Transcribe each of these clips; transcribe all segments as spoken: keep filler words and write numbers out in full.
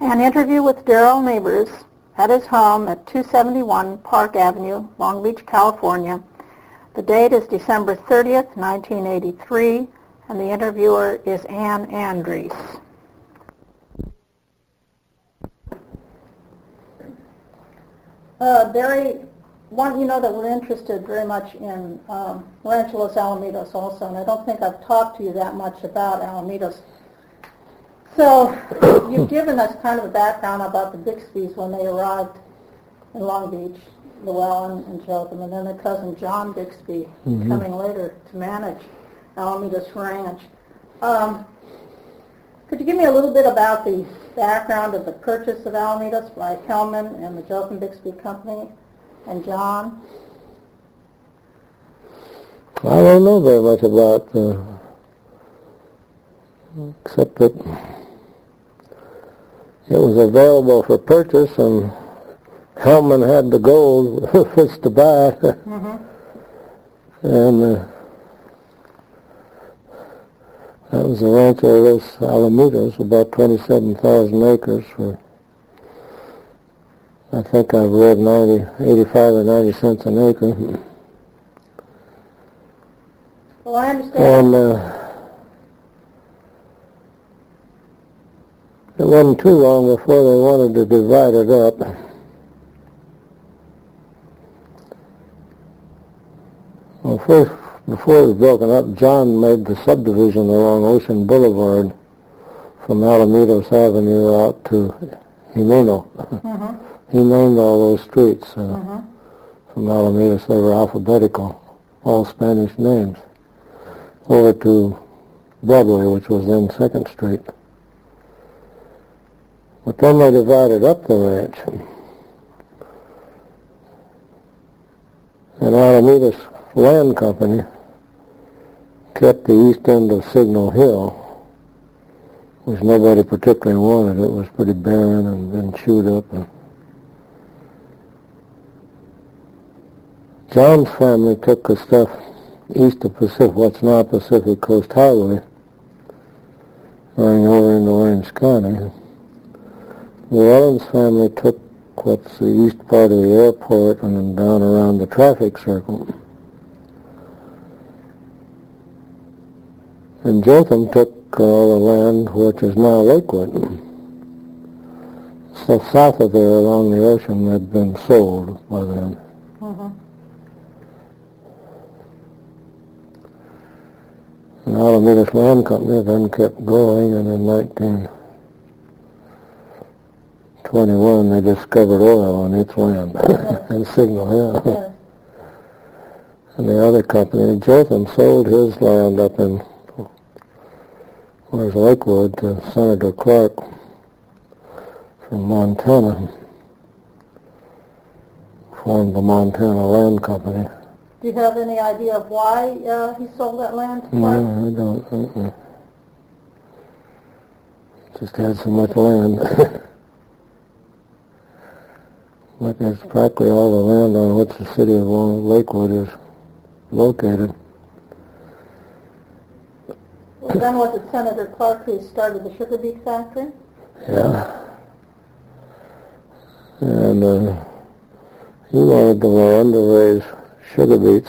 An interview with Darrell Neighbors at his home at two seventy-one Park Avenue, Long Beach, California. The date is December thirtieth, nineteen eighty-three, and the interviewer is Ann Andries. Uh, Barry, one, you know that we're interested very much in um, Rancho Los Alamitos also, and I don't think I've talked to you that much about Alamitos. So you've given us kind of a background about the Bixbys when they arrived in Long Beach, Llewellyn and Jotham, and then their cousin John Bixby mm-hmm. coming later to manage Alamitos Ranch. Um, could you give me a little bit about the background of the purchase of Alamitos by Hellman and the Jotham Bixby Company and John? I don't know very much about, uh, except that it was available for purchase, and Hellman had the gold which to buy, mm-hmm. and uh, that was the Rancho Los Alamitos, about twenty-seven thousand acres for, I think I've read ninety, eighty-five or ninety cents an acre. Well, I understand. And uh, it wasn't too long before they wanted to divide it up. Well, first, before it was broken up, John made the subdivision along Ocean Boulevard from Alamitos Avenue out to Jimeno. Mm-hmm. He named all those streets uh, mm-hmm. from Alamitos. They were alphabetical, all Spanish names, over to Broadway, which was then second Street. But then they divided up the ranch. And Alamitos Land Company kept the east end of Signal Hill, which nobody particularly wanted. It was pretty barren and been chewed up. And John's family took the stuff east of Pacific, what's now Pacific Coast Highway, running over into Orange County. Llewellyn's family took what's the east part of the airport and then down around the traffic circle. And Jotham took all the land which is now Lakewood. So south of there along the ocean had been sold by then. Mm-hmm. And Alamitos Land Company then kept going, and in nineteen twenty-one they discovered oil on its land in Signal Hill. Yeah. And the other company, Jotham, sold his land up in where's Lakewood to Senator Clark from Montana, formed the Montana Land Company. Do you have any idea of why uh, he sold that land to Clark? No, I don't. Uh-uh. Just had so much land. Like it's practically all the land on which the city of Lakewood is located. Well, then was it Senator Clark who started the sugar beet factory? Yeah. And uh, he wanted the land to raise sugar beets.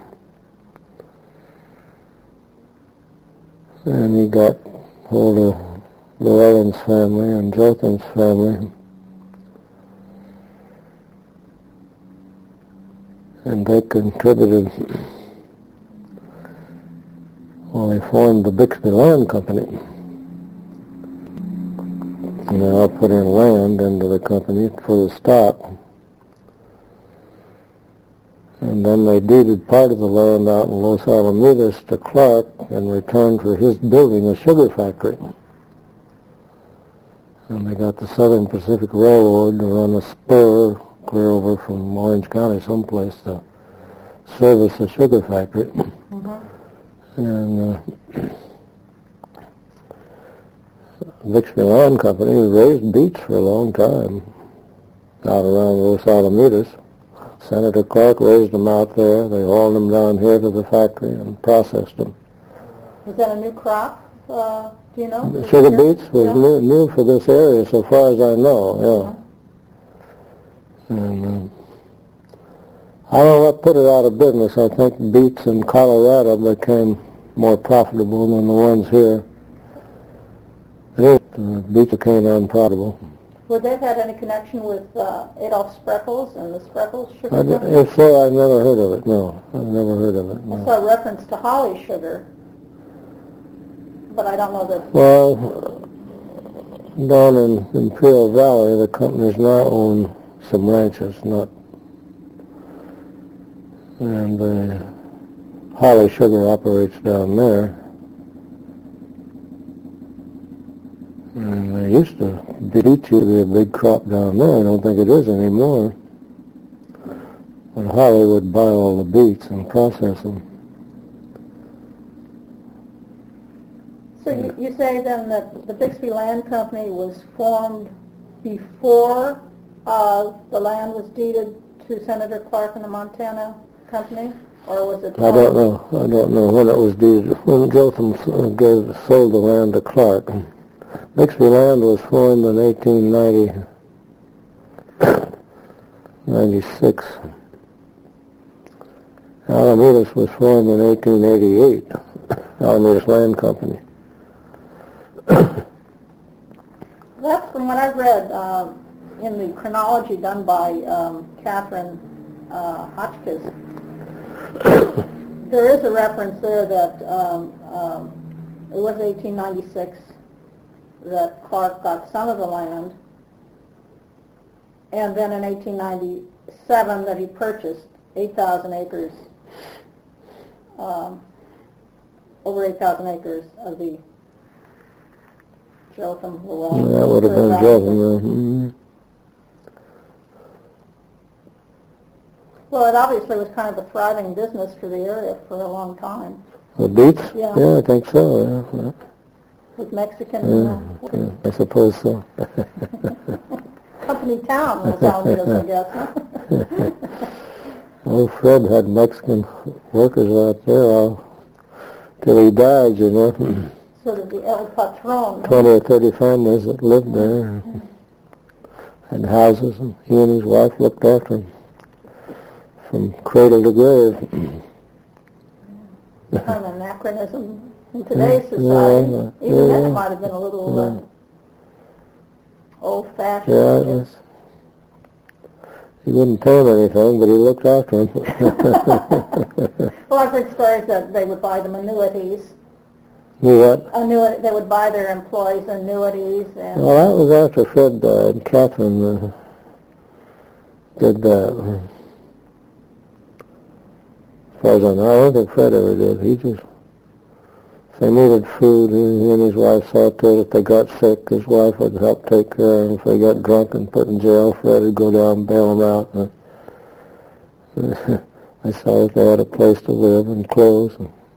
And he got hold of Llewellyn's family and Jotham's family. And they contributed. Well, they formed the Bixby Land Company. And they all put in land into the company for the stock. And then they deeded part of the land out in Los Alamitos to Clark in return for his building a sugar factory. And they got the Southern Pacific Railroad to run a spur clear over from Orange County someplace to service the sugar factory. Mm-hmm. And uh, Bixby Land Company raised beets for a long time out around Los Alamitos. Senator Clark raised them out there. They hauled them down here to the factory and processed them. Was that a new crop uh, Do you know? Sugar beets was yeah. new, new for this area, so far as I know. Yeah. Uh-huh. And uh, I don't know what put it out of business. I think beets in Colorado became more profitable than the ones here. The beets became unprofitable. Would that have any connection with uh, Adolf Spreckles and the Spreckles sugar? I, if so, I've never heard of it. No, I've never heard of it. No. I saw a reference to Holly sugar, but I don't know that. Well, down in Imperial Valley, the companies now own some ranches, not, and the Holly Sugar operates down there. And they used to beet to be a big crop down there. I don't think it is anymore. But Holly would buy all the beets and process them. So you, you say then that the Bixby Land Company was formed before uh, the land was deeded to Senator Clark and the Montana Company? Or was it? I don't know. I don't know when it was deeded. When Jotham gave, sold the land to Clark. Bixby Land was formed in eighteen ninety, ninety-six. Alamitos was formed in eighteen eighty-eight, Alamitos Land Company. That's from what I've read uh, in the chronology done by um, Catherine uh, Hotchkiss. There is a reference there that um, um, it was eighteen ninety-six that Clark got some of the land, and then in eighteen ninety-seven that he purchased eight thousand acres, um, over eight thousand acres of the Jotham Llewellyn. That would have been Jotham. Mm-hmm. Well, it obviously was kind of a thriving business for the area for a long time. The beets? Yeah. Yeah, I think so. Yeah. Yeah. With Mexican. Yeah, Uh, yeah, I suppose so. company town was Alamitos, I guess. Huh? Well, Fred had Mexican workers out there all, till he died, you know. Sort of the El Patron. Twenty or thirty families that lived there, and houses, and he and his wife looked after them from cradle to grave. Kind of anachronism in today's society. Yeah, Even yeah, then yeah. it might have been a little uh, old-fashioned. Yeah, I guess. he wouldn't pay him anything, but he looked after him. Well, I've heard stories that they would buy them annuities. You what? Annuity, they would buy their employees annuities. And Well, that was after Fred died. Catherine uh, did that. As far as I know, I don't think Fred ever did. He just, if they needed food, he and his wife saw to it. If they got sick, his wife would help take care of them. If they got drunk and put in jail, Fred would go down and bail them out. And I saw that they had a place to live and clothes.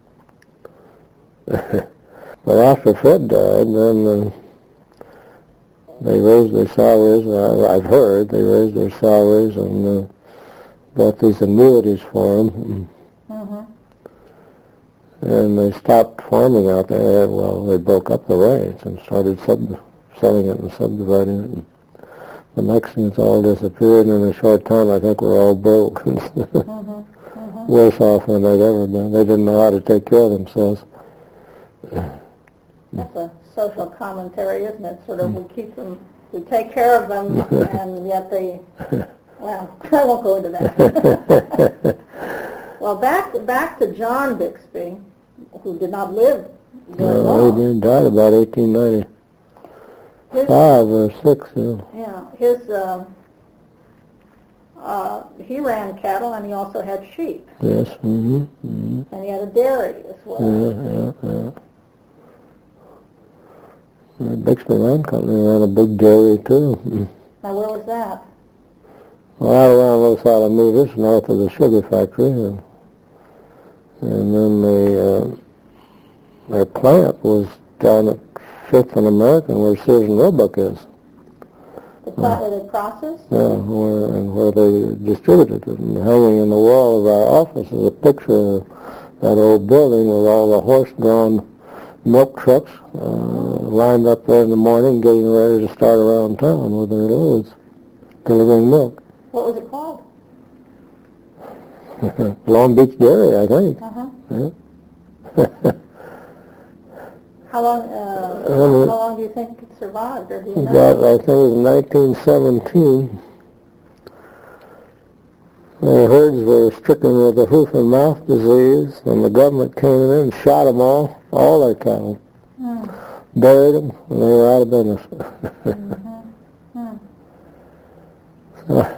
And but after Fred died, then uh, they raised their salaries. Uh, I've heard they raised their salaries and uh, bought these annuities for them. mm-hmm. And they stopped farming out there. Well, they broke up the ranch and started sub- selling it and subdividing it. And the Mexicans all disappeared, and in a short time, I think we're all broke. mm-hmm. Mm-hmm. Worse off than they'd ever been. They didn't know how to take care of themselves. That's a social commentary, isn't it? Sort of, we keep them, we take care of them, and yet they, well, I won't go into that. Well, back back to John Bixby, who did not live very Well, long. he died about eighteen ninety-five or six. Yeah. Yeah, his, um, uh, he ran cattle, and he also had sheep, Yes. Mm-hmm. Mm-hmm. and he had a dairy as well. Yeah, yeah, yeah. The Bixby Land Company ran a big dairy too. Mm. Now, where was that? Well, I ran those Alamitos north of the sugar factory, and, and then the uh, their plant was down at Fifth and American, where Sears and Roebuck is. The plant where they processed? Yeah, where, and where they distributed it. And hanging in the wall of our office is a picture of that old building with all the horse-drawn milk trucks uh, lined up there in the morning, getting ready to start around town with their loads, delivering milk. What was it called? Long Beach Dairy, I think. Uh-huh. Yeah. How long, uh, Um, how long do you think it survived, or do you know? That, I think it was nineteen seventeen. The herds were stricken with the hoof and mouth disease, and the government came in and shot them all, all their cattle, Hmm. buried them, and they were out of business. Mm-hmm. Hmm. So,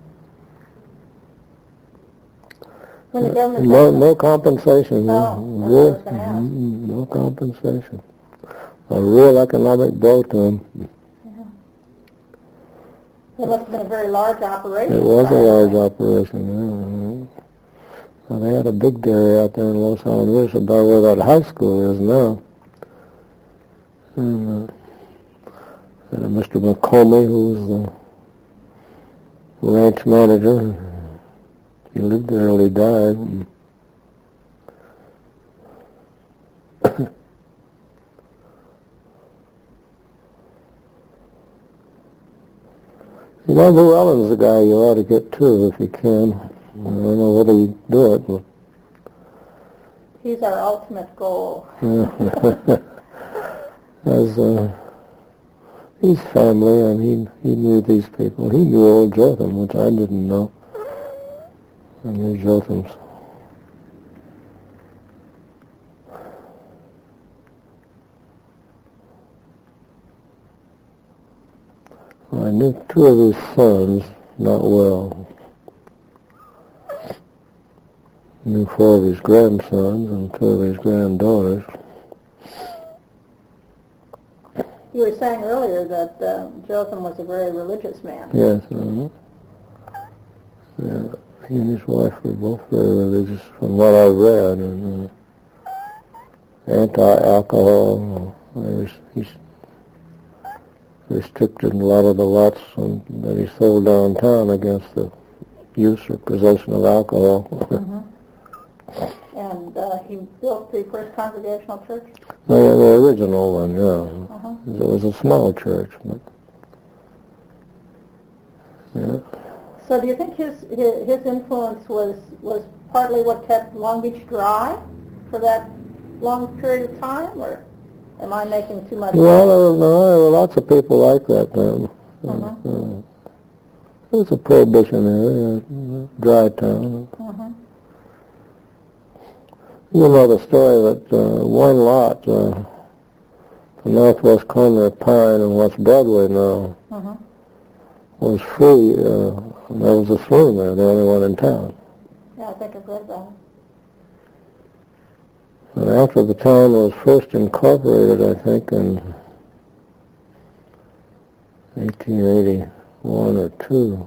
When the government... no, no compensation. Oh, yeah. that's what I was gonna ask. Mm, no compensation. A real economic blow to them. It must have been a very large operation. It was a large operation. Yeah. Well, they had a big dairy out there in Los Alamitos, about where that high school is now. And, uh, and Mister McComey, who was the ranch manager, he lived there till he died. You know, Llewellyn's the guy you ought to get to if you can. I don't know whether you do it, but He's our ultimate goal. as uh, he's family, and he he knew these people. He knew old Jotham, which I didn't know. I knew Jotham's. I knew two of his sons not well. I knew four of his grandsons and two of his granddaughters. You were saying earlier that uh, Jotham was a very religious man. Yes, uh-huh. Yeah, he and his wife were both very religious, from what I read, and uh, anti-alcohol. There's, he's restricted a lot of the lots on, that he sold downtown against the use or possession of alcohol. Mm-hmm. And uh, he built the First Congregational Church? the, the original one, yeah. Uh-huh. It was a small church, but yeah. So do you think his, his his influence was was partly what kept Long Beach dry for that long period of time, or am I making too much? Well, there were, no, there were lots of people like that then. Uh-huh. Uh, it was a prohibition area, a dry town. Uh-huh. You know the story that uh, one lot, uh, the northwest corner of Pine and West Broadway now, Uh-huh. was free. Uh, and there was a saloon there, the only one in town. Yeah, I think I've read that. And after the town was first incorporated, I think, in eighteen eighty-one or two,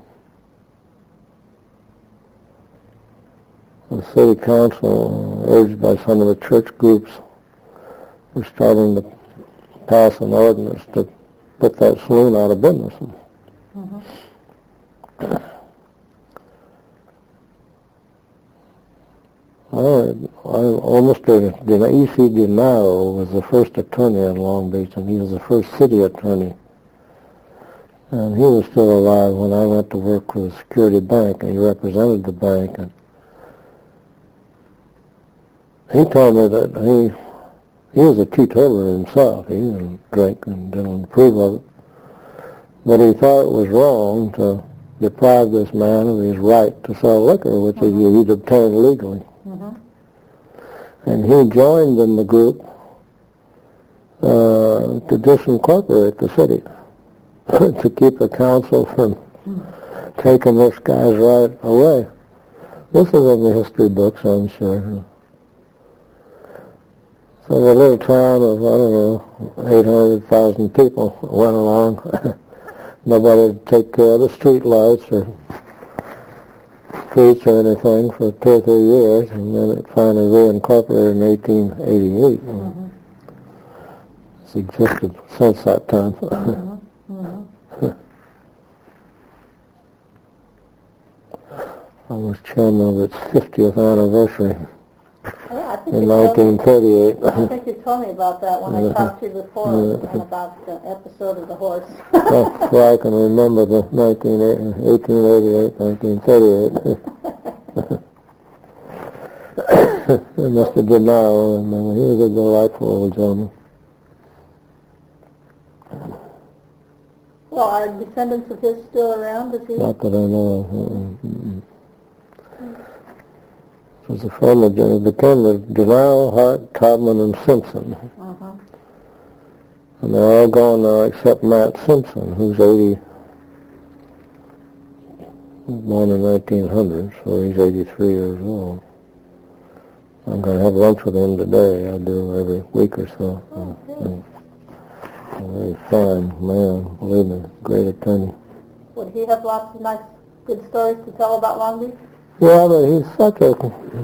the city council, urged by some of the church groups, were starting to pass an ordinance to put that saloon out of business. Mm-hmm. I, I almost did, E C DeNiro was the first attorney in Long Beach, and he was the first city attorney. And he was still alive when I went to work for the Security Bank, and he represented the bank. And he told me that he he was a teetotaler himself. He didn't drink and didn't approve of it. But he thought it was wrong to deprive this man of his right to sell liquor, which mm-hmm. he'd obtained legally. Mm-hmm. And he joined in the group uh, to disincorporate the city, to keep the council from mm-hmm. taking this guy's right away. This is in the history books, I'm sure. So the little town of, I don't know, eight hundred thousand people went along. Nobody would take care of the street lights or streets or anything for two or three years, and then it finally reincorporated in eighteen eighty-eight. Mm-hmm. It's existed since that time. Mm-hmm. Mm-hmm. I was chairman of its fiftieth anniversary. Yeah, I think you in told me- nineteen thirty-eight. I think you told me about that when I Yeah. talked to you before, Yeah. and about the episode of the horse. That's why I can remember the nineteen eighteen eighty-eight, nineteen thirty-eight. Mister Gennaro, and uh, he was a delightful old gentleman. Well, are descendants of his still around? Is he? Not that I know of. Uh, mm-mm. It was a family, it became the Gennaro, Hart, Todman, and Simpson. Uh-huh. And they're all gone now except Matt Simpson, who's eighty, born in nineteen hundred, so he's eighty-three years old. I'm going to have lunch with him today. I do every week or so. Oh, And a very fine man, believe me, great attorney. Would he have lots of nice, good stories to tell about Long Beach? Yeah, but he's such a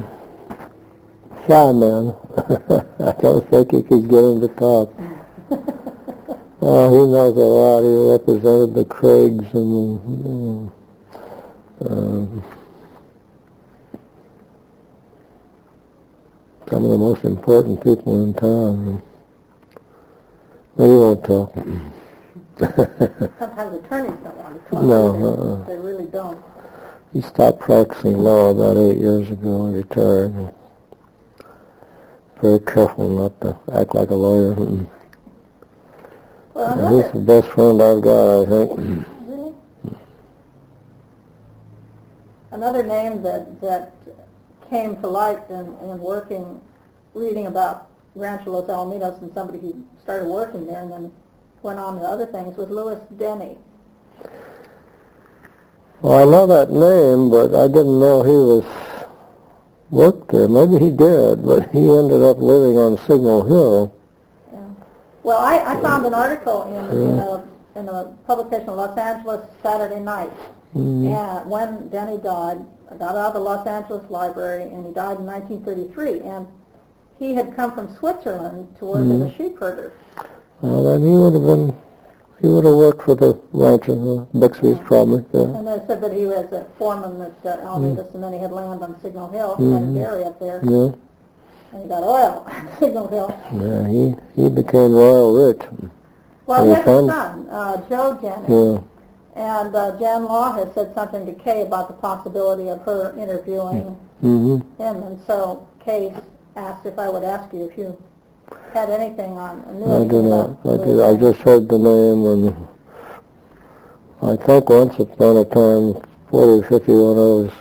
shy man. I don't think you could get him to talk. Uh, he knows a lot. He represented the Craigs and uh, um, some of the most important people in town. But he won't talk. Sometimes attorneys don't want to talk. No, do they? uh-uh. They really don't. He stopped practicing law about eight years ago and retired. And very careful not to act like a lawyer. And Well, and he's another, the best friend I've got, I think. really? Another name that, that came to light in, in working, reading about Rancho Los Alamitos and somebody who started working there and then went on to other things was Louis Denny. Well, I know that name, but I didn't know he was worked there. Maybe he did, but he ended up living on Signal Hill. Yeah. Well, I, I found an article in, in, a, in a publication, Los Angeles Saturday Night. Mm-hmm. And when Denny died, I got out of the Los Angeles Library, and he died in nineteen thirty-three. And he had come from Switzerland to work Mhm. as a sheep herder. Well, then he would have been, he would have worked for the ranch in uh, Bixby's probably. Yeah. And they said that he was a foreman at uh, Alamitos, and then he had land on Signal Hill, Mhm. had a dairy up there, Yeah, and he got oil on Signal Hill. yeah, he, he became royal rich. Well, he Your had a son? son, uh, Joe Denny. Yeah. And uh, Jan Law has said something to Kay about the possibility of her interviewing Mm-hmm. him, and so Kay asked if I would ask you if you had anything on. Knew I anything do not. about I Louis did. I Denny. just heard the name, and I think once upon a time, forty, fifty, when I was,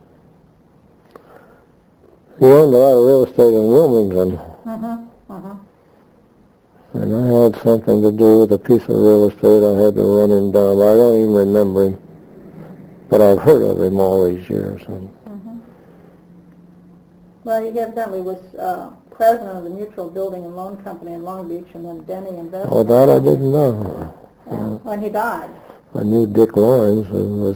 he owned a lot of real estate in Wilmington, Mhm. Mhm. and I had something to do with a piece of real estate. I had to run him down. I don't even remember him, but I've heard of him all these years. And Well, he evidently was uh, president of the Mutual Building and Loan Company in Long Beach, and then Denny Investment. oh, that I didn't know. Yeah, when he died. I knew Dick Lawrence, who was,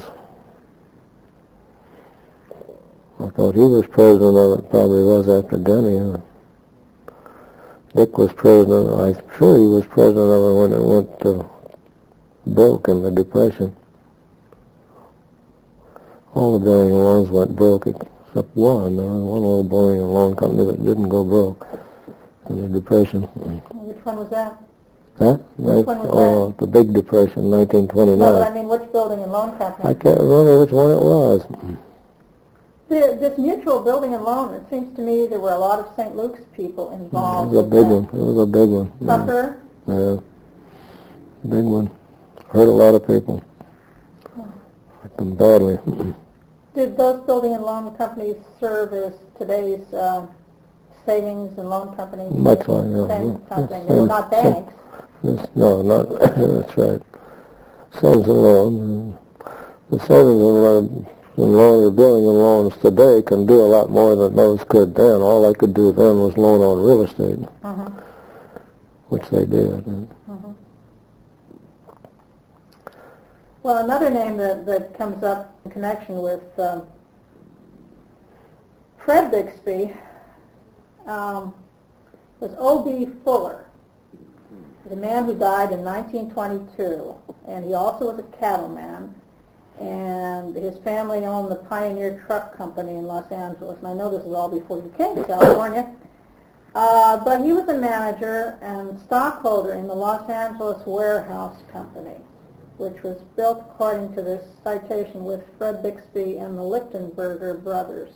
I thought he was president of it, probably was after Denny. Dick was president, I'm sure he was president of it when it went to broke in the Depression. All the building loans went broke except one. There was one little building and loan company that didn't go broke in the Depression. Which one was that? Huh? Which one was oh, the Big Depression, nineteen twenty-nine. No, but I mean, which building and loan I company? can't remember which one it was. The, this Mutual Building and Loan, it seems to me there were a lot of Saint Luke's people It involved. was a with big that. one. It was a big one. Yeah. Tucker? Yeah. Big one. Hurt a lot of people. Hurt them badly. Did those building and loan companies serve as today's uh, savings and loan companies? Much like, yeah. Same kind of thing. Yeah, They were same- not banks. Yes, no, not, that's right. Savings and loan. The savings and loan, and loan, the building and loans today can do a lot more than those could then. All they could do then was loan on real estate, Uh-huh. which they did. Uh-huh. Well, another name that, that comes up in connection with um, Fred Bixby um, was O B Fuller, the man who died in nineteen twenty-two, and he also was a cattleman, and his family owned the Pioneer Truck Company in Los Angeles, and I know this is all before you came to California, Uh, but he was a manager and stockholder in the Los Angeles Warehouse Company, which was built, according to this citation, with Fred Bixby and the Lichtenberger brothers.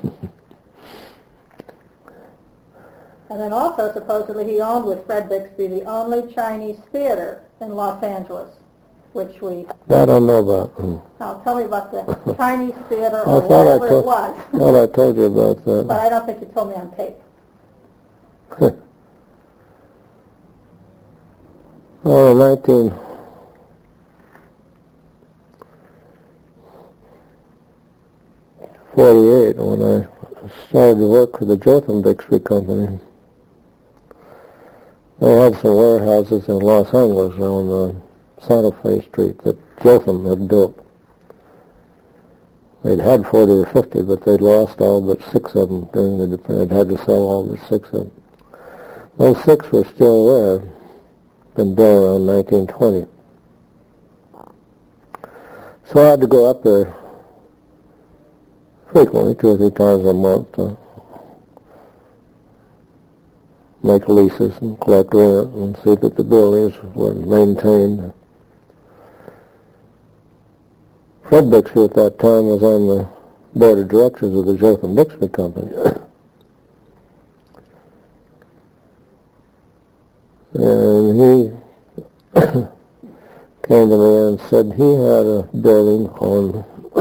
And then also, supposedly, he owned with Fred Bixby the only Chinese theater in Los Angeles, which we... I don't know about. Hmm. Now, tell me about the Chinese theater I or thought I whatever told, it was. I thought I told you about that. But I don't think you told me on tape. Oh, nineteen forty-eight, when I started to work for the Jotham Bixby Company, they had some warehouses in Los Angeles on uh, Santa Fe Street that Jotham had built. They'd had forty or fifty, but they'd lost all but six of them during the They'd had to sell all but six of them. Those six were still there, been built around nineteen twenty. So I had to go up there frequently, two or three times a month, to make leases and collect rent and see that the buildings were maintained. Fred Bixby at that time was on the board of directors of the Jotham Bixby Company. And he came to me and said he had a building on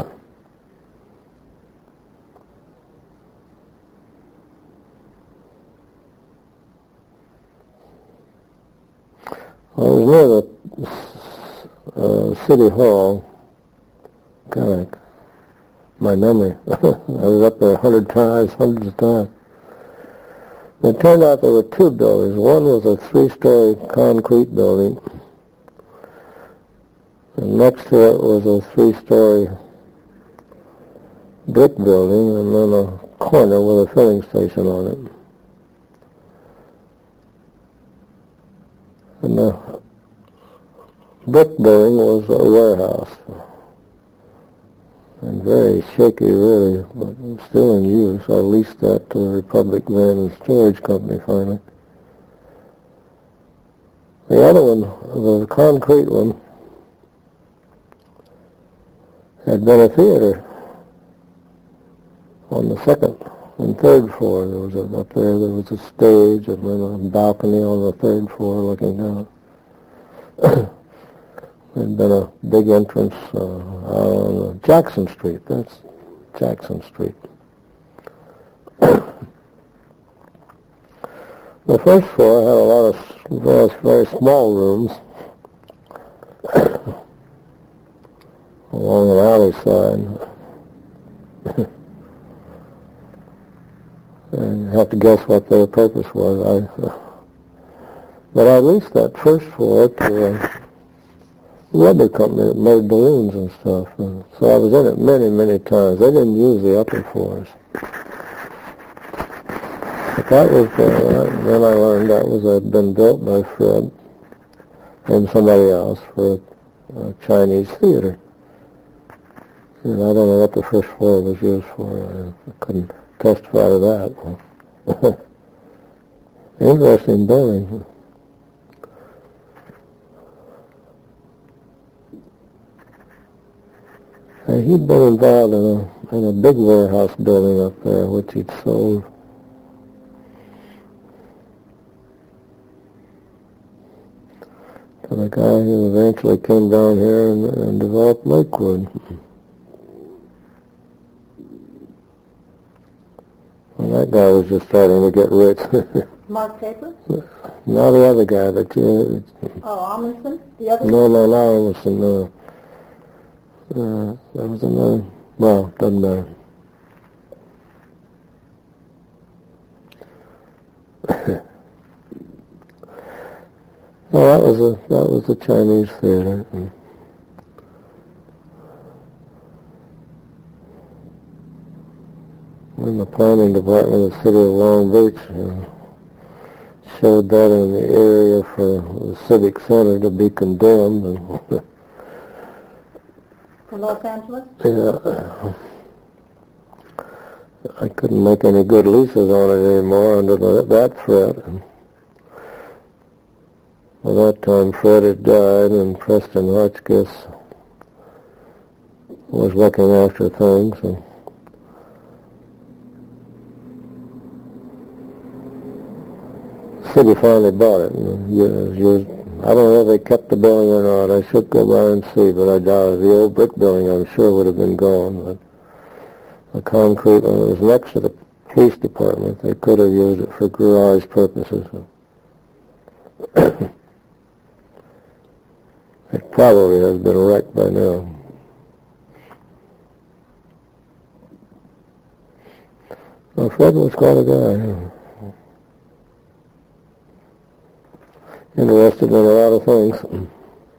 I was near the uh, City Hall. God, my memory. I was up there a hundred times, hundreds of times. It turned out there were two buildings. One was a three-story concrete building, and next to it was a three-story brick building, and then a corner with a filling station on it. And the brick building was a warehouse, and very shaky, really, but still in use. I leased that to the Republic Van and Storage Company finally. The other one, the concrete one, had been a theater on the second and third floor. There was a, up there, there was a stage and then a balcony on the third floor looking down. There'd been a big entrance uh, on Jackson Street. That's Jackson Street. The first floor had a lot of very, very small rooms along an alley side. And you have to guess what their purpose was. I, uh, but I leased that first floor to a rubber company that made balloons and stuff. And so I was in it many, many times. They didn't use the upper floors. But that was, uh, then I learned that was had been built by Fred and somebody else for a, a Chinese theater. And I don't know what the first floor was used for. I couldn't testify to that. Interesting building. And he'd been involved in a, in a big warehouse building up there, which he'd sold. To the guy who eventually came down here and, and developed Lakewood. Well, that guy was just starting to get rich. Mark Taper? Not the other guy, that you... Oh, Amundsen? The other No, no, not Amundsen, no. Uh, that was another... Well, doesn't matter. Well, that was a that was a Chinese theater. And in the planning department of the city of Long Beach uh, showed that in the area for the civic center to be condemned. And for Los Angeles? yeah, I couldn't make any good leases on it anymore under the, that threat. And by that time, Fred had died, and Preston Hotchkiss was looking after things. And the city finally bought it. And years, years, I don't know if they kept the building or not. I should go by and see, but I doubt it. The old brick building, I'm sure, would have been gone. But the concrete one was next to the police department. They could have used it for garage purposes. It probably has been wrecked by now. Well, Fred was quite a guy. Interested in a lot of things.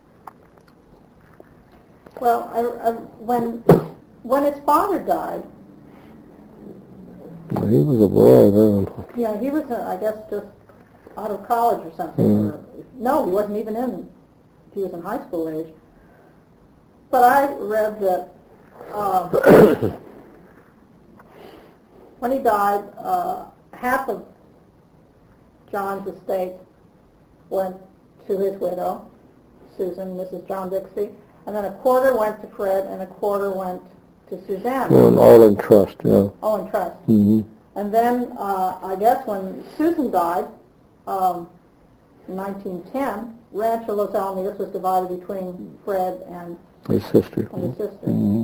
Well, I, I, when when his father died, he was a boy then. Yeah, he was, uh, I guess, just out of college or something. Mm. Or, no, he wasn't even in. He was in high school age. But I read that uh, when he died, uh, half of John's estate went to his widow, Susan, Missus John Bixby, and then a quarter went to Fred, and a quarter went to Suzanne. Well, all in trust, yeah. All in trust. Mm-hmm. And then, uh, I guess when Susan died, um, in nineteen ten, Rancho Los Alamitos was divided between Fred and his sister. And his sister. Mm-hmm.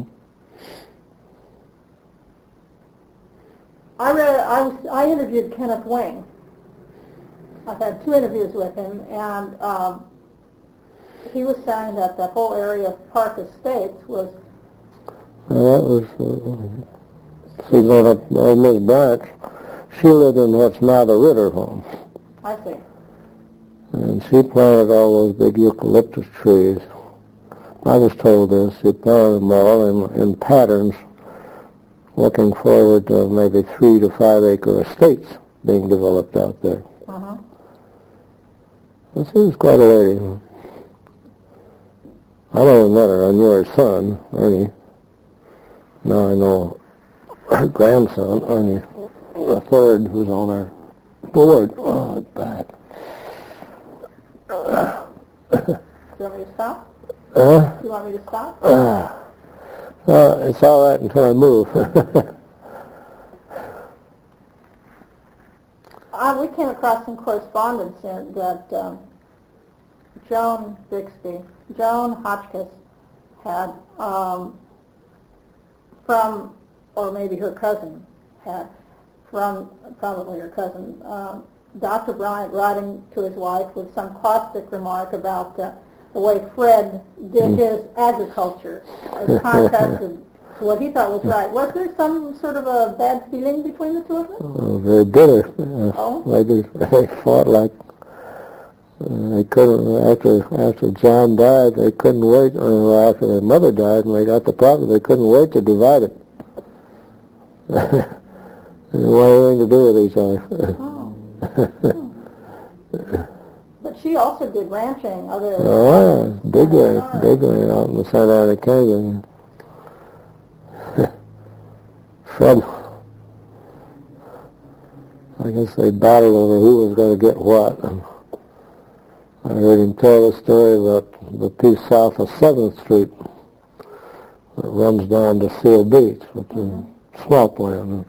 I read. I was. I interviewed Kenneth Wing. I've had two interviews with him, and um, he was saying that that whole area of Park Estates was. Well, that was. Uh, she got up. Uh, Miss Branch. She lived in what's now the Ritter home. I see. And she planted all those big eucalyptus trees. I was told this. She planted them all in, in patterns, looking forward to maybe three to five acre estates being developed out there. Uh-huh. Well, she was quite a lady. I never met her. I knew her son, Ernie. Now I know her grandson, Ernie the third, who's on our board. Oh, it's bad. Do you want me to stop? Huh? Do you want me to stop? Uh, uh, it's all right until I move. uh, we came across some correspondence in, that um, Joan Bixby, Joan Hotchkiss had um, from, or maybe her cousin had, from probably her cousin, um, Doctor Bryant writing to his wife with some caustic remark about uh, the way Fred did his agriculture as contrasted to what he thought was right. Was there some sort of a bad feeling between the two of them? Oh, very bitter. Uh, oh? Maybe they fought like uh, they couldn't, after after John died, they couldn't wait, or after their mother died and they got the property, they couldn't wait to divide it. They didn't want anything to do with each other. Oh. But she also did ranching. Other oh, yeah, big ranch, big ranch out in the Santa Ana Canyon. Fred, I guess they battled over who was going to get what. And I heard him tell the story about the piece south of seventh Street that runs down to Seal Beach, which is swampland.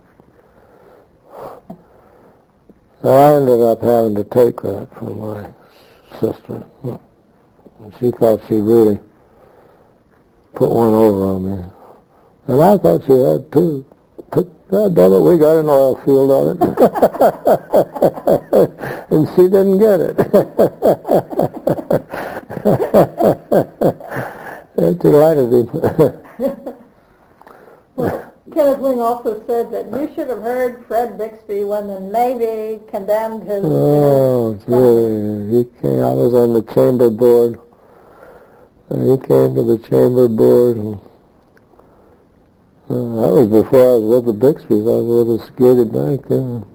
So I ended up having to take that from my sister. And she thought she really put one over on me. And I thought she had too. God damn it, we got an oil field on it. And she didn't get it. It delighted him. Well, Kenneth Wing also said that you should have heard Fred Bixby when the Navy condemned his... Oh, gee. He came, I was on the chamber board. And he came to the chamber board. And, uh, that was before I was with the Bixbys. I was with the Security Bank then.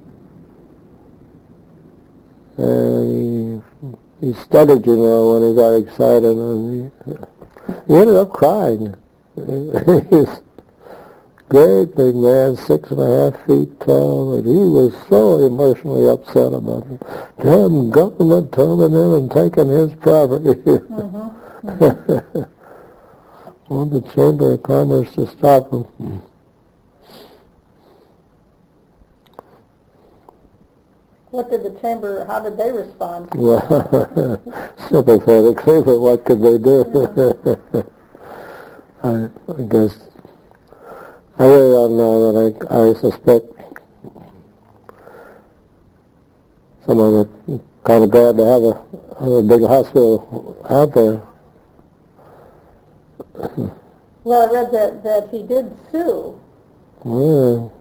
And he, he stuttered, you know, when he got excited. And he, he ended up crying. He was great big man, six and a half feet tall, and he was so emotionally upset about it. Damn government coming in and taking his property. Mm-hmm. Mm-hmm. Want the Chamber of Commerce to stop him. What did the chamber, how did they respond? Well, sympathetically, but what could they do? Yeah. I, I guess, I really don't know that I, I suspect some of it kind of glad to have a, have a big hospital out there. Well, I read that, that he did sue. Yeah.